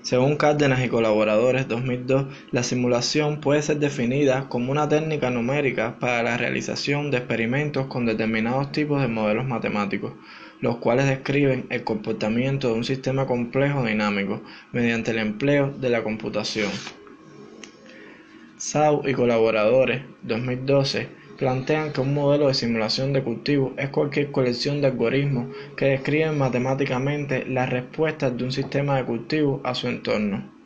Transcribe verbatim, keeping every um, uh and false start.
Según Cárdenas y colaboradores dos mil dos, la simulación puede ser definida como una técnica numérica para la realización de experimentos con determinados tipos de modelos matemáticos, los cuales describen el comportamiento de un sistema complejo dinámico mediante el empleo de la computación. Zhao y colaboradores dos mil doce plantean que un modelo de simulación de cultivo es cualquier colección de algoritmos que describen matemáticamente las respuestas de un sistema de cultivo a su entorno.